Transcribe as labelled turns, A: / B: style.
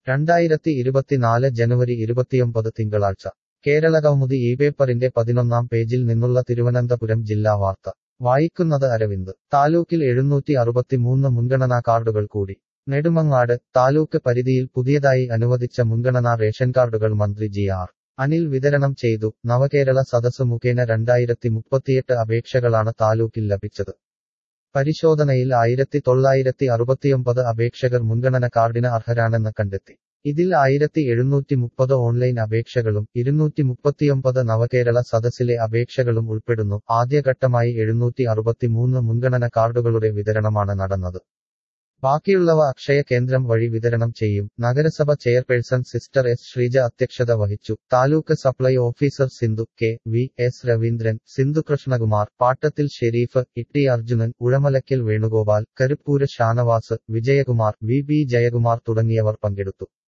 A: 2024 ജനുവരി 29 തിങ്കളാഴ്ച കേരളകൗമുദി ഈ പേപ്പറിന്റെ 11-ാം പേജിൽ നിന്നുള്ള തിരുവനന്തപുരം ജില്ലാ വാർത്ത വായിക്കുന്നത് അരവിന്ദ്. താലൂക്കിൽ 763 മുൻഗണനാ കാർഡുകൾ കൂടി. നെടുമങ്ങാട്. താലൂക്ക് പരിധിയിൽ പുതിയതായി അനുവദിച്ച മുൻഗണനാ റേഷൻ കാർഡുകൾ മന്ത്രി ജി ആർ അനിൽ വിതരണം ചെയ്തു. നവകേരള സദസ് മുഖേന 2038 അപേക്ഷകളാണ് താലൂക്കിൽ ലഭിച്ചത്. പരിശോധനയിൽ 1969 അപേക്ഷകർ മുൻഗണന കാർഡിന് അർഹരാണെന്ന് കണ്ടെത്തി. ഇതിൽ 1730 ഓൺലൈൻ അപേക്ഷകളും 239 നവകേരള സദസ്സിലെ അപേക്ഷകളും ഉൾപ്പെടുന്നു. ആദ്യഘട്ടമായി 763 മുൻഗണന കാർഡുകളുടെ വിതരണമാണ് നടന്നത്. ബാക്കിയുള്ളവ അക്ഷയ കേന്ദ്രം വഴി വിതരണം ചെയ്യും. നഗരസഭ ചെയർപേഴ്സൺ സിസ്റ്റർ എസ് ശ്രീജ അധ്യക്ഷത വഹിച്ചു. Taluk supply officer Sindhu K. V. S. Raveendran, Sindhu Krishnakumar, Pattathil Sherif, Itty Arjunan, Uzhamalakkal Venugopal, Karuppoor Shanavas, Vijayakumar, V. B. Jayakumar തുടങ്ങിയവർ പങ്കെടുത്തു.